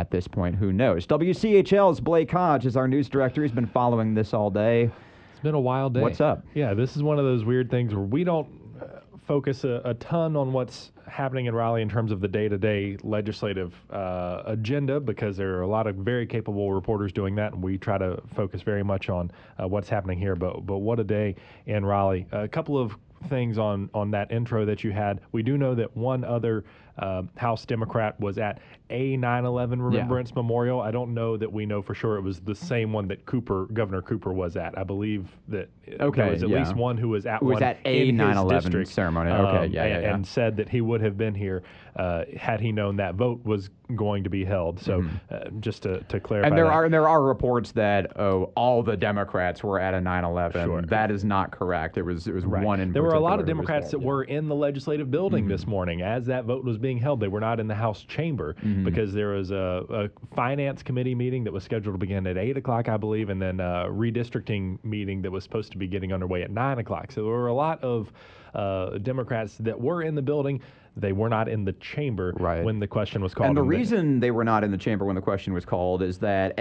at this point. Who knows? WCHL's Blake Hodge is our news director. He's been following this all day. It's been a wild day. What's up? Yeah, this is one of those weird things where we don't focus a ton on what's happening in Raleigh in terms of the day-to-day legislative agenda, because there are a lot of very capable reporters doing that, and we try to focus very much on what's happening here. But what a day in Raleigh. A couple of things on that intro that you had. We do know that one other House Democrat was at a 9/11 Remembrance Memorial. I don't know that we know for sure it was the same one that Governor Cooper was at. I believe that there was at least one who was at a 9/11 ceremony. And said that he would have been here had he known that vote was going to be held. So just to clarify, and there are reports that all the Democrats were at a 9/11. Sure. That is not correct. It was one in. There were a lot of Democrats that were in the legislative building this morning as that vote was being held. They were not in the House chamber because there was a finance committee meeting that was scheduled to begin at 8 o'clock, I believe, and then a redistricting meeting that was supposed to be getting underway at 9 o'clock. So there were a lot of Democrats that were in the building. They were not in the chamber when the question was called. And the reason they were not in the chamber when the question was called is that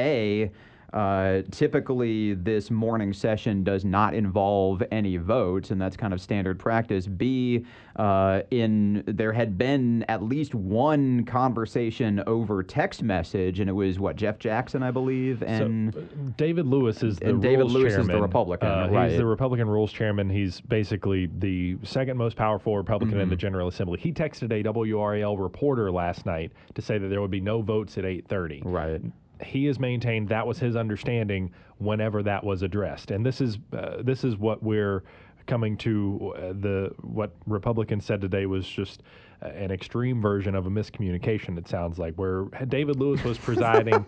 typically this morning session does not involve any votes, and that's kind of standard practice. B, there had been at least one conversation over text message, and it was Jeff Jackson, I believe, and David Lewis is the Republican. He's the Republican rules chairman. He's basically the second most powerful Republican in the General Assembly. He texted a WRAL reporter last night to say that there would be no votes at 8:30. Right. He has maintained that was his understanding whenever that was addressed, and this is what we're coming to. What Republicans said today was just an extreme version of a miscommunication. It sounds like, where David Lewis was presiding.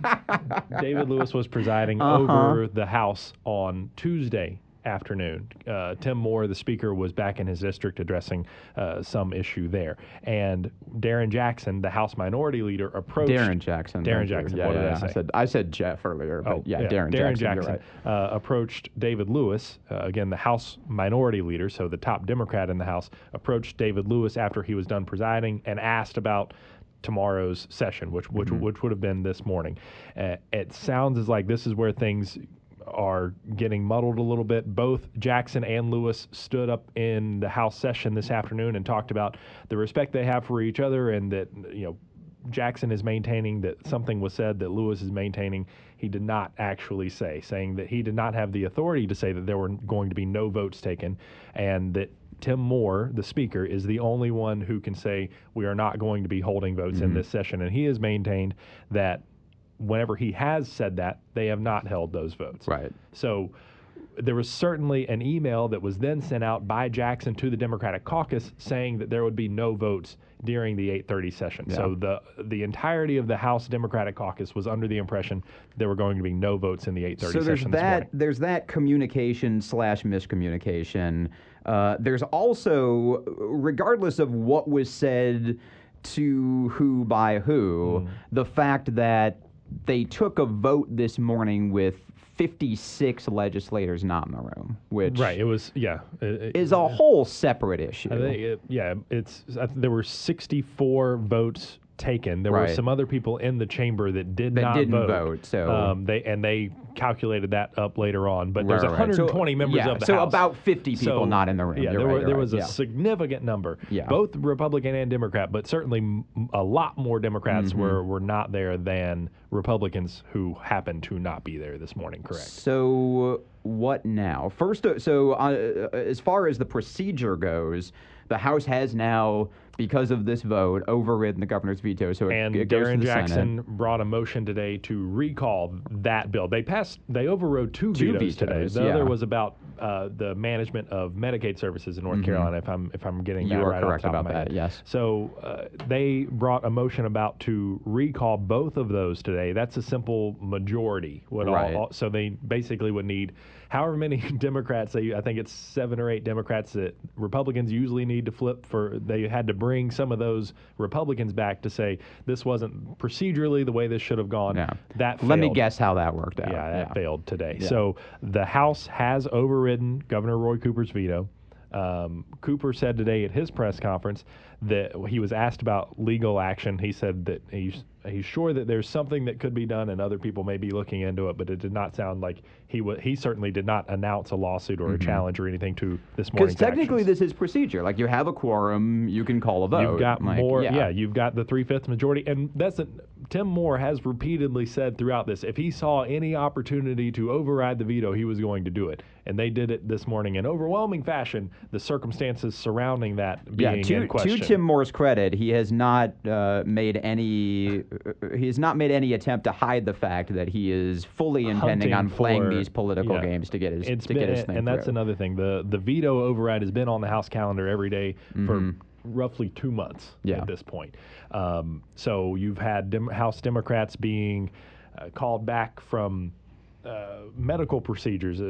David Lewis was presiding over the House on Tuesday afternoon. Tim Moore, the speaker, was back in his district addressing some issue there. And Darren Jackson, the House Minority Leader, approached... Darren Jackson. What did I say? I said Jeff earlier, but Darren Jackson approached David Lewis, again, the House Minority Leader, so the top Democrat in the House, approached David Lewis after he was done presiding and asked about tomorrow's session, which would have been this morning. It sounds as like this is where things are getting muddled a little bit. Both Jackson and Lewis stood up in the House session this afternoon and talked about the respect they have for each other, and that, Jackson is maintaining that something was said that Lewis is maintaining he did not actually say, saying that he did not have the authority to say that there were going to be no votes taken, and that Tim Moore, the speaker, is the only one who can say we are not going to be holding votes in this session. And he has maintained that whenever he has said that, they have not held those votes. Right. So there was certainly an email that was then sent out by Jackson to the Democratic caucus saying that there would be no votes during the 8:30 session. Yeah. So the entirety of the House Democratic caucus was under the impression there were going to be no votes in the 8:30 session this morning. There's that communication/miscommunication. There's also, regardless of what was said to who by who, the fact that they took a vote this morning with 56 legislators not in the room, which is a whole separate issue. There were 64 votes taken. There were some other people in the chamber that didn't vote. So they calculated that up later on. But there's 120 members of the House. So about 50 people not in the room. Yeah, there was a significant number, both Republican and Democrat, but certainly a lot more Democrats were not there than Republicans who happened to not be there this morning. Correct. So what now? First, as far as the procedure goes, the House has now, because of this vote, overridden the governor's veto. So it goes Darren to the Jackson Senate. brought a motion today to recall that bill. They overrode two vetoes today. The other was about the management of Medicaid services in North Carolina. If I'm getting that right. You are off correct the top about of my that. head. Yes. So they brought a motion about to recall both of those today. That's a simple majority. So they basically would need however many Democrats. I think it's 7 or 8 Democrats that Republicans usually need to flip for. They had to bring some of those Republicans back to say this wasn't procedurally the way this should have gone. Yeah. That failed. Let me guess how that worked out. Yeah, that failed today. Yeah. So the House has overridden Governor Roy Cooper's veto. Cooper said today at his press conference that he was asked about legal action. He said that he's sure that there's something that could be done, and other people may be looking into it. But it did not sound like he certainly did not announce a lawsuit or a challenge or anything to this morning's Because technically, actions. this is procedure. Like, you have a quorum, you can call a vote. You've got Like, more, yeah. You've got the 3/5 majority, and Tim Moore has repeatedly said throughout this, if he saw any opportunity to override the veto, he was going to do it, and they did it this morning in overwhelming fashion. The circumstances surrounding that being in question. To Tim Moore's credit, he has not made any attempt to hide the fact that he is fully intending on playing these political games to get his thing and that's through. another thing. The veto override has been on the House calendar every day for roughly 2 months at this point. So you've had House Democrats being called back from medical procedures.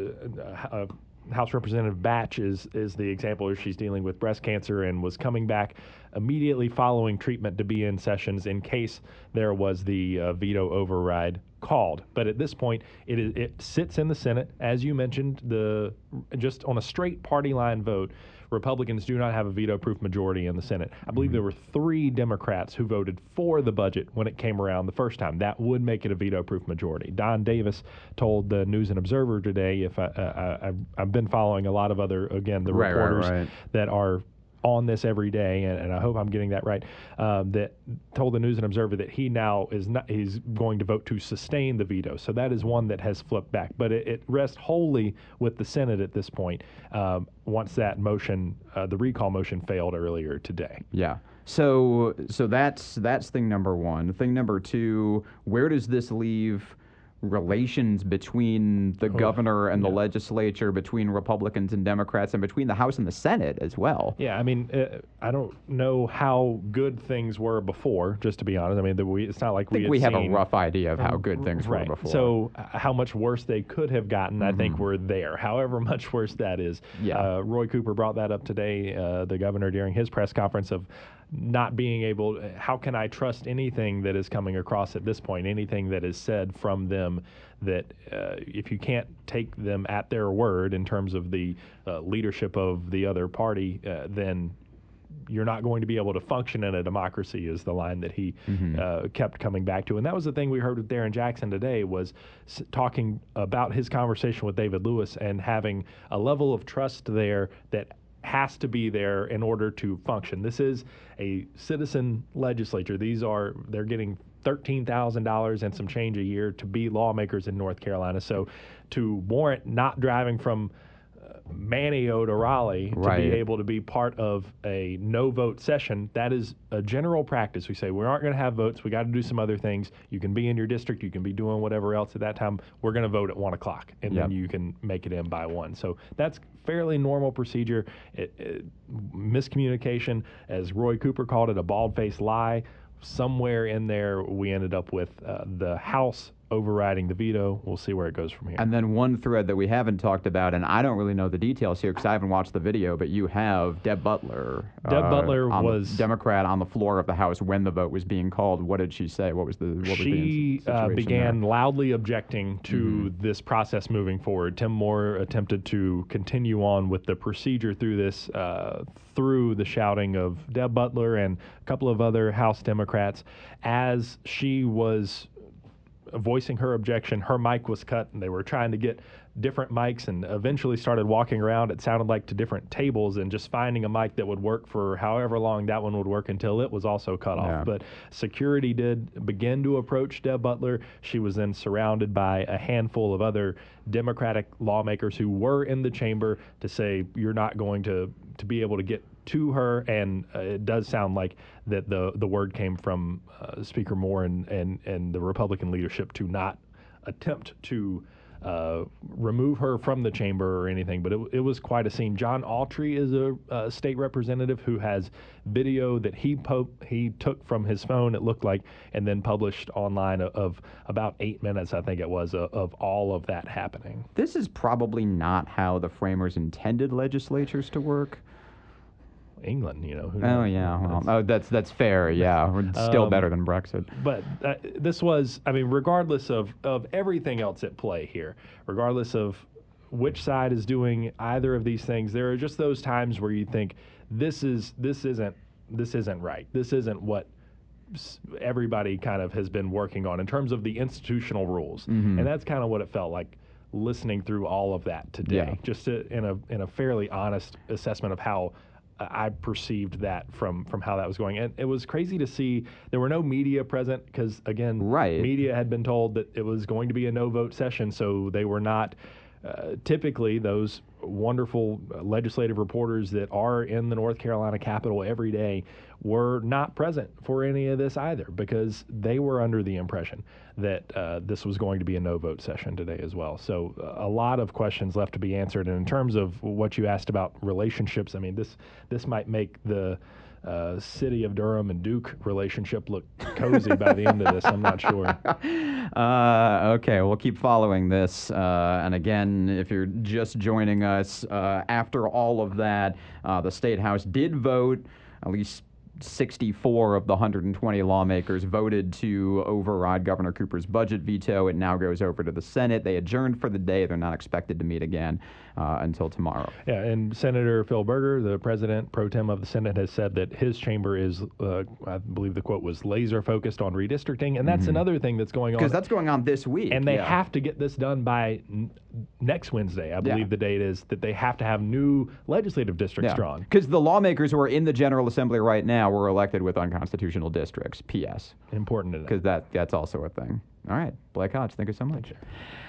House Representative Batch is the example. She's dealing with breast cancer and was coming back immediately following treatment to be in sessions in case there was the veto override called. But at this point, it sits in the Senate. As you mentioned, just on a straight party line vote, Republicans do not have a veto-proof majority in the Senate. I believe there were 3 Democrats who voted for the budget when it came around the first time. That would make it a veto-proof majority. Don Davis told the News and Observer today, I've been following a lot of other, again, the reporters that are on this every day, and I hope I'm getting that right, that told the News and Observer that he's going to vote to sustain the veto. So that is one that has flipped back. But it rests wholly with the Senate at this point, once that motion, the recall motion, failed earlier today. Yeah. So that's thing number one. Thing number two, where does this leave relations between the governor and the legislature, between Republicans and Democrats, and between the House and the Senate as well? Yeah, I mean, I don't know how good things were before, just to be honest. I mean, it's not like we have a rough idea of how good things were before. So how much worse they could have gotten, I think we're there, however much worse that is. Yeah. Roy Cooper brought that up today, the governor, during his press conference, of not being able, how can I trust anything that is coming across at this point, anything that is said from them, that if you can't take them at their word in terms of the leadership of the other party, then you're not going to be able to function in a democracy, is the line that he kept coming back to. And that was the thing we heard with Darren Jackson today, was talking about his conversation with David Lewis and having a level of trust there that has to be there in order to function. This is a citizen legislature. They're getting $13,000 and some change a year to be lawmakers in North Carolina. So to warrant not driving from Manteo to Raleigh to be able to be part of a no vote session, that is a general practice. We say we aren't going to have votes. We got to do some other things. You can be in your district. You can be doing whatever else at that time. We're going to vote at 1 o'clock, and then you can make it in by 1. So that's fairly normal procedure. Miscommunication, as Roy Cooper called it, a bald-faced lie. Somewhere in there, we ended up with the House overriding the veto. We'll see where it goes from here. And then one thread that we haven't talked about, and I don't really know the details here because I haven't watched the video, but you have Deb Butler. Deb Butler was Democrat on the floor of the House when the vote was being called. What did she say? She began loudly objecting to this process moving forward. Tim Moore attempted to continue on with the procedure through this, through the shouting of Deb Butler and a couple of other House Democrats. As she was voicing her objection, her mic was cut, and they were trying to get different mics, and eventually started walking around, it sounded like, to different tables and just finding a mic that would work for however long that one would work until it was also cut off. But security did begin to approach Deb Butler. She was then surrounded by a handful of other Democratic lawmakers who were in the chamber to say, you're not going to be able to get to her. And it does sound like that the word came from Speaker Moore and the Republican leadership to not attempt to remove her from the chamber or anything, but it was quite a scene. John Autry is a state representative who has video that he took from his phone, it looked like, and then published online of about 8 minutes, I think it was, of all of that happening. This is probably not how the framers intended legislatures to work. England, you know. Oh yeah, well, that's fair. Yeah, still better than Brexit. But this was, I mean, regardless of everything else at play here, regardless of which side is doing either of these things, there are just those times where you think this isn't right. This isn't what everybody kind of has been working on in terms of the institutional rules. And that's kind of what it felt like listening through all of that today, just in a fairly honest assessment of how I perceived that from how that was going. And it was crazy to see there were no media present because, again, media had been told that it was going to be a no-vote session, so they were not typically those wonderful legislative reporters that are in the North Carolina Capitol every day were not present for any of this either because they were under the impression that this was going to be a no-vote session today as well. So a lot of questions left to be answered. And in terms of what you asked about relationships, I mean, this might make the city of Durham and Duke relationship look cozy by the end of this. I'm not sure. Okay, we'll keep following this. And again, if you're just joining us, after all of that, the State House did vote. At least 64 of the 120 lawmakers voted to override Governor Cooper's budget veto. It now goes over to the Senate. They adjourned for the day. They're not expected to meet again until tomorrow. Yeah, and Senator Phil Berger, the president pro tem of the Senate, has said that his chamber is, I believe the quote was, laser focused on redistricting. And that's another thing that's going on. Because that's going on this week. And they have to get this done by next Wednesday, I believe the date is, that they have to have new legislative districts drawn. Because the lawmakers who are in the General Assembly right now were elected with unconstitutional districts, P.S. Important to know. Because that's also a thing. All right, Blake Hodge, thank you so much.